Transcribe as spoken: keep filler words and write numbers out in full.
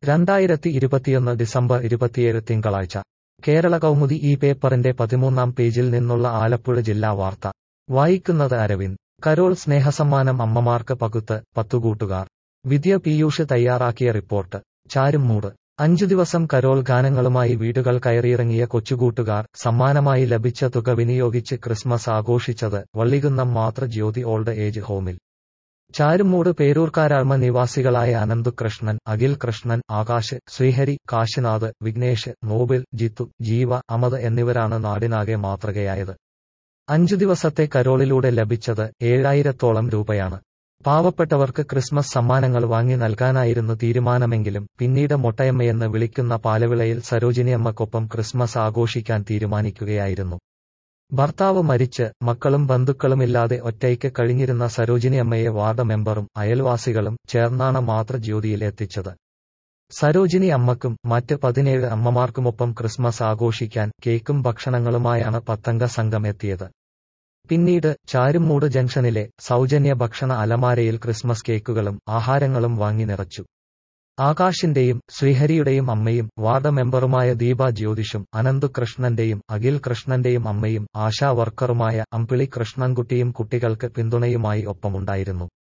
രണ്ടായിരത്തി ഇരുപത്തിയൊന്ന് ഡിസംബർ ഇരുപത്തിയേഴ് തിങ്കളാഴ്ച കേരള കൗമുദി ഈ പേപ്പറിന്റെ പതിമൂന്നാം പേജിൽ നിന്നുള്ള ആലപ്പുഴ ജില്ലാ വാർത്ത വായിക്കുന്നത് അരവിന്ദ്. കരോൾ സ്നേഹസമ്മാനം അമ്മമാർക്ക് പകുത്ത്, പത്തുകൂട്ടുകാർ. വിദ്യ പീയൂഷ് തയ്യാറാക്കിയ റിപ്പോർട്ട്. ചാരുംമൂട്. അഞ്ചു ദിവസം കരോൾ ഗാനങ്ങളുമായി വീടുകൾ കയറിയിറങ്ങിയ കൊച്ചുകൂട്ടുകാർ സമ്മാനമായി ലഭിച്ച തുക വിനിയോഗിച്ച് ക്രിസ്മസ് ആഘോഷിച്ചത് വള്ളികുന്നം മാതൃജ്യോതി ഓൾഡ് ഏജ് ഹോമിൽ. ചാരുംമൂട് പേരൂർക്കാരാൾമ നിവാസികളായ അനന്തുകൃഷ്ണൻ, അഖിൽ കൃഷ്ണൻ, ആകാശ്, ശ്രീഹരി, കാശിനാഥ്, വിഘ്നേഷ്, നോബിൽ, ജിത്തു, ജീവ, അമത് എന്നിവരാണ് നാടിനാകെ മാതൃകയായത്. അഞ്ചു ദിവസത്തെ കരോളിലൂടെ ലഭിച്ചത് ഏഴായിരത്തോളം രൂപയാണ്. പാവപ്പെട്ടവർക്ക് ക്രിസ്മസ് സമ്മാനങ്ങൾ വാങ്ങി നൽകാനായിരുന്നു തീരുമാനമെങ്കിലും പിന്നീട് മൊട്ടയമ്മയെന്ന് വിളിക്കുന്ന പാലവിളയിൽ സരോജിനിയമ്മക്കൊപ്പം ക്രിസ്മസ് ആഘോഷിക്കാൻ തീരുമാനിക്കുകയായിരുന്നു. ഭർത്താവ് മരിച്ച് മക്കളും ബന്ധുക്കളുമില്ലാതെ ഒറ്റയ്ക്ക് കഴിഞ്ഞിരുന്ന സരോജിനിയമ്മയെ വാർഡ് മെമ്പറും അയൽവാസികളും ചേർന്നാണ് മാതൃജ്യോതിയിൽ എത്തിച്ചത്. സരോജിനി അമ്മക്കും മറ്റ് പതിനേഴ് അമ്മമാർക്കുമൊപ്പം ക്രിസ്മസ് ആഘോഷിക്കാൻ കേക്കും ഭക്ഷണങ്ങളുമായാണ് പത്തംഗ സംഘം എത്തിയത്. പിന്നീട് ചാരുംമൂട് ജംഗ്ഷനിലെ സൗജന്യ ഭക്ഷണ അലമാരയിൽ ക്രിസ്മസ് കേക്കുകളും ആഹാരങ്ങളും വാങ്ങി നിറച്ചു. ആകാശിന്റെയും ശ്രീഹരിയുടെയും അമ്മയും വാർഡ് മെമ്പറുമായ ദീപ ജ്യോതിഷും അനന്തുകൃഷ്ണന്റെയും അഖിൽ കൃഷ്ണന്റെയും അമ്മയും ആശാ വർക്കറുമായ അമ്പിളി കൃഷ്ണൻകുട്ടിയും കുട്ടികൾക്ക് പിന്തുണയുമായി ഒപ്പമുണ്ടായിരുന്നു.